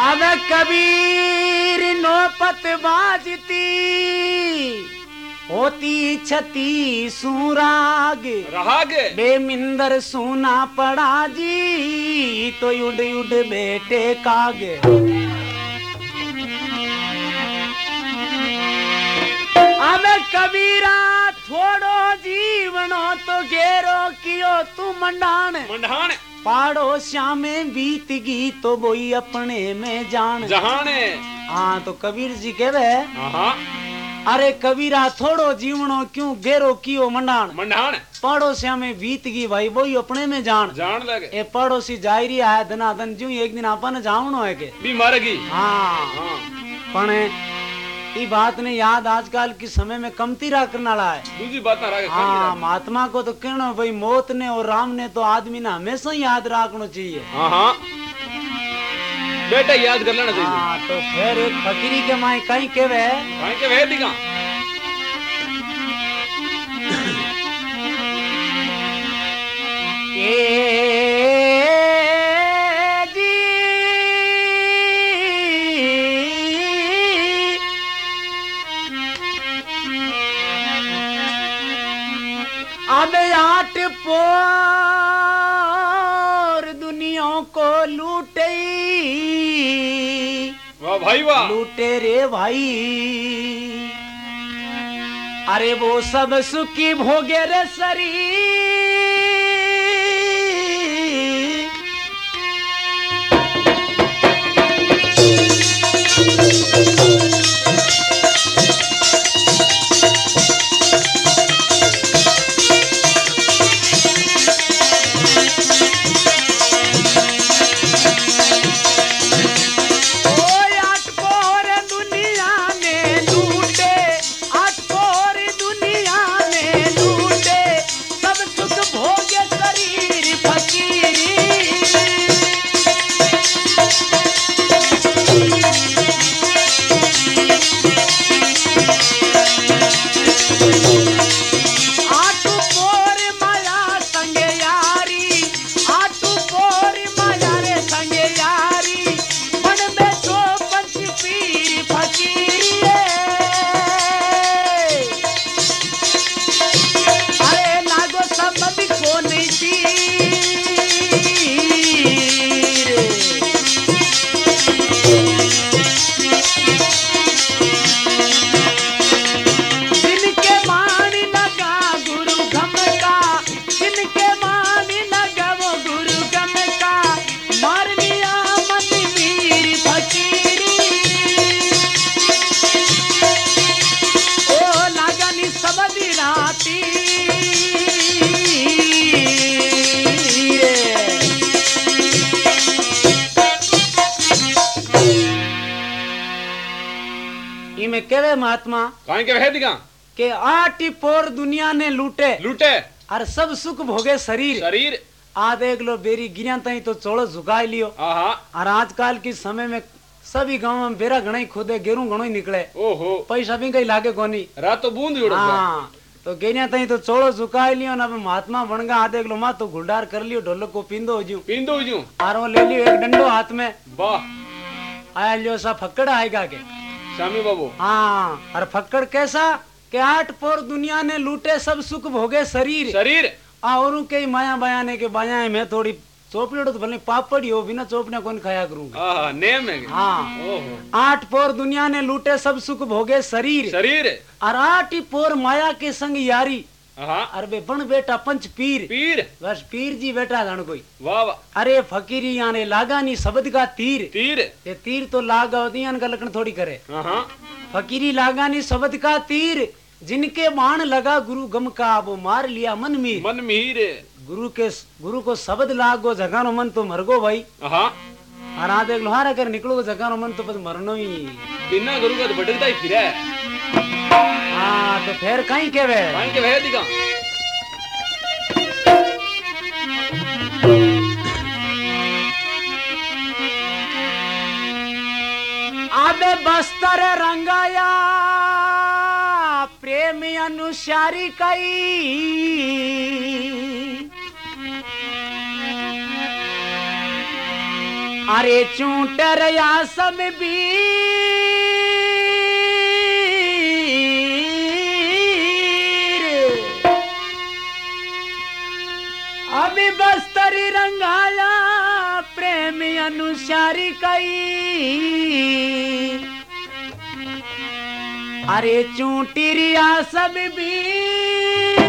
अब कबीर नौपत बाजती होती छती सुराग राग बेमिंदर सुना पड़ा जी तो उड़ उड़ बेटे काग। अब कबीरा थोड़ो जीवनो तो घेरो कियो तू मंडान मंडान पाड़ो श्यामे बीत गई तो बोई अपने में जान जहाने। हाँ तो कबीर जी कहवे हाँ अरे कबीरा थोड़ो जीवनो क्यों घेरो कियो मंडान मंडान पड़ोसिया में बीत गई भाई वही अपने में जान जान लगे ए पड़ोसी जायरी है धनाधन जू एक दिन अपन जावनो है के भी मर गई। हाँ पण ई बात ने याद आजकल के समय में कमती रा करने वाला है। दूसरी बात ना रखे। हाँ महात्मा को तो कहना भाई मौत ने और राम ने तो आदमी ने हमेशा याद रखना चाहिए। हाँ बेटा याद कर लेना चाहिए। हाँ तो फिर एक फकीरी के माई कहीं के वे दिखा अब आठ पोर दुनिया को लूटे वाह भाई वाह लूटे रे भाई। अरे वो सब सुखी भोगे रे शरीर केवे महात्मा कहीं के वह दिखा के आठ पोर दुनिया ने लूटे लूटे और सब सुख भोगे शरीर शरीर आ देख लो बेरी गिरिया तई तो चोड़ो झुका लियो। और आजकल के समय में सभी गांव में बेरा घना ही खोदे गेरू घणो ही निकले ओहो पैसा भी कहीं लागे कोनी रात तो बूंद उड़ हाँ तो गिरिया तई तो चोड़ो झुका लियो ना महात्मा बन गया। आ देख लो मा तो गुलडार कर लियो ढोलक को पिंदो हो जू और वो ले लियो एक डंडो हाथ में वाह आया लियो सा फक्कड़ आएगा के स्वामी बाबू। हाँ और फक्कड़ कैसा के आठ पोर दुनिया ने लूटे सब सुख भोगे शरीर शरीर और के माया बयाने के बाया मैं थोड़ी चोपड़ी तो भले पापड़ी हो बिना चोपड़िया कौन खाया करूंगा नेम है। हाँ आठ पोर दुनिया ने लूटे सब सुख भोगे शरीर शरीर और आठ ही पोर माया के संग यारी अरे बे बन बेटा पंच पीर पीर बस पीर जी बेटा जान कोई वाह वाह। अरे फकीरी याने लागा नहीं शब्द का तीर तीर ये तीर तो लागा होती का लक्षण थोड़ी करे। फकीरी लागा नहीं शब्द का तीर जिनके बाण लगा गुरु गम का वो मार लिया मन मीर गुरु को शब्द लागो जगानो मन तो मरगो भाई। और आ देख लो हारा कर निकलो जगानो मन तो बस मरनो ही बिना गुरु का तो भटकता ही फिरे। हाँ तो फिर कहीं के वे दिखा आबे बस्तर रंगाया प्रेम अनुसारी कई अरे चूटर या सब वीर अभी बस्तरी रंगाया प्रेम अनुसारी कई अरे चूटिरिया सब वीर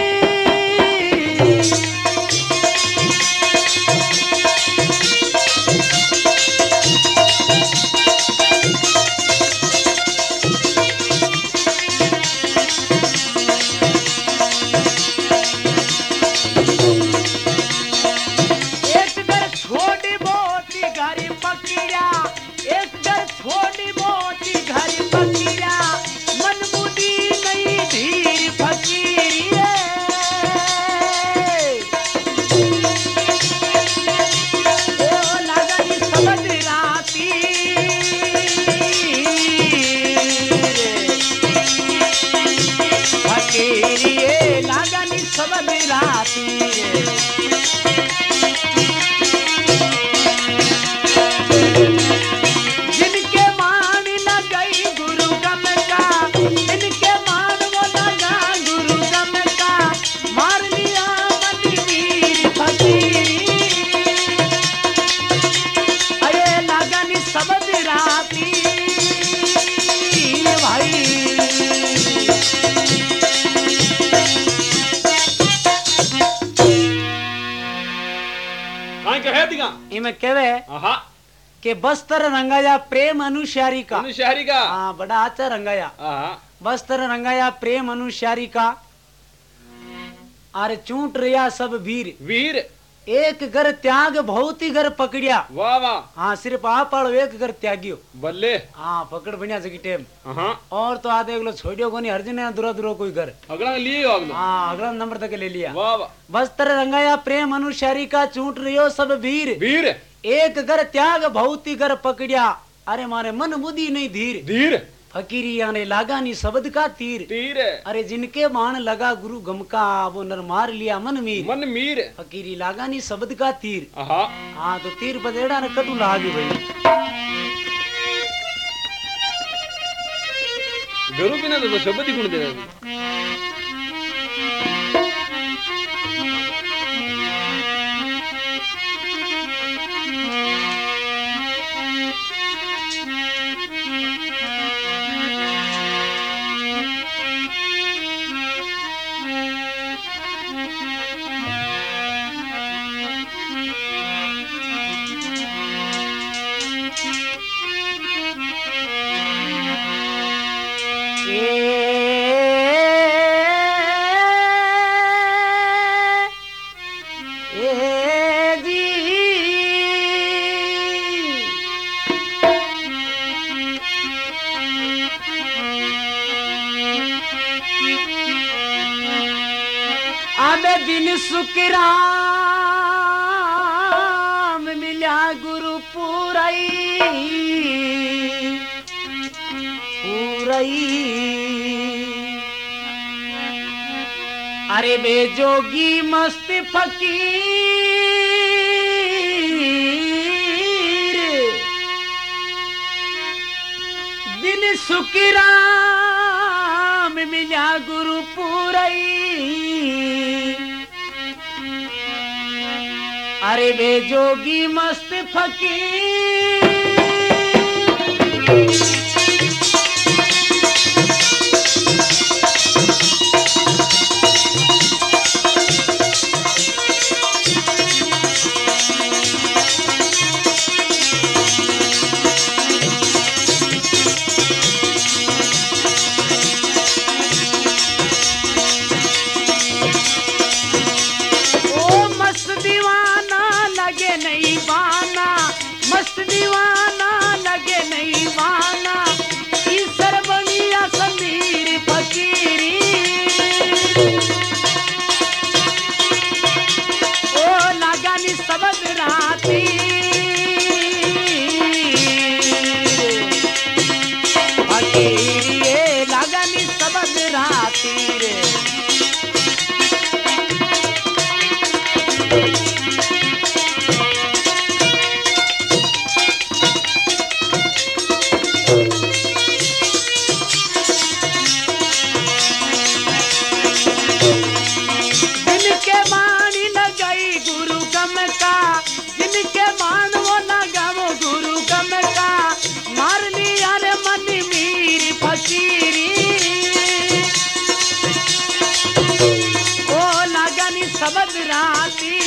इमें कहवे के बस्तर रंगाया प्रेम अनुसारी का हाँ बड़ा अच्छा रंगाया बस्तर रंगाया प्रेम अनुसारी का अरे चूट रिया सब वीर वीर एक घर त्याग बहुत ही घर पकड़िया वाह वाह हाँ सिर्फ आप पढ़ो एक घर त्यागियो बल्ले हाँ पकड़ बढ़िया जगी टेम और तो आधे अगलो छोड़ियो को नहीं हर जने दूरा दूरा कोई घर अगला लिए हाँ अगला नंबर तक ले लिया वाह वाह बस्तर रंगाया प्रेम अनुसारी का चूट रियो सब वीर वीर एक घर त्याग बहुत ही घर पकड़िया अरे मारे मन बुद्धि नहीं धीर धीर फकीरी आने लागा नी शब्द का तीर तीर अरे जिनके बाण लगा गुरु गम का वो नर मार लिया मन मीर फकीरी लागा नी शब्द का तीर हाँ तो तीर बदेड़ा ने कटू लागे भाई गुरु बिना तो शब्द ही गुण दे दिन सुखराम मिला गुरु पूरई अरे बे जोगी मस्त फकीर दिन सुखराम मिला गुरु पूरई अरे बे जोगी मस्त फकीर मस्त दीवाना लगे नहीं वाना ईश्वर बनिया समीर फकीरी ओ लगानी सबद राती फकीरी लगानी सबद राती रे शब्द राती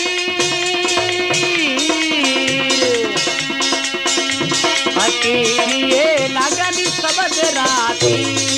फकीरिए लागा नी शब्द राती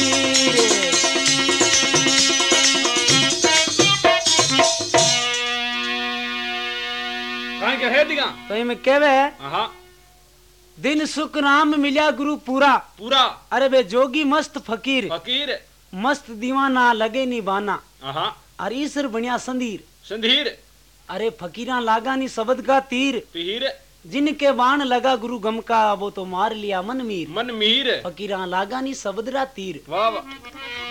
कहां क्या है दिगा तो ये में कहवे हां दिन सुख नाम मिल्या गुरु पूरा पूरा अरे बे जोगी मस्त फकीर फकीर मस्त दीवाना लगे नी बाना हां अरे ईसर बनिया संधीर संधीर अरे फकीरा लागा नी शब्द का तीर पीर जिनके बाण लगा गुरु गम का वो तो मार लिया मन मीर मन मीर फकीरा लागा नी शब्द रा तीर वाह वाह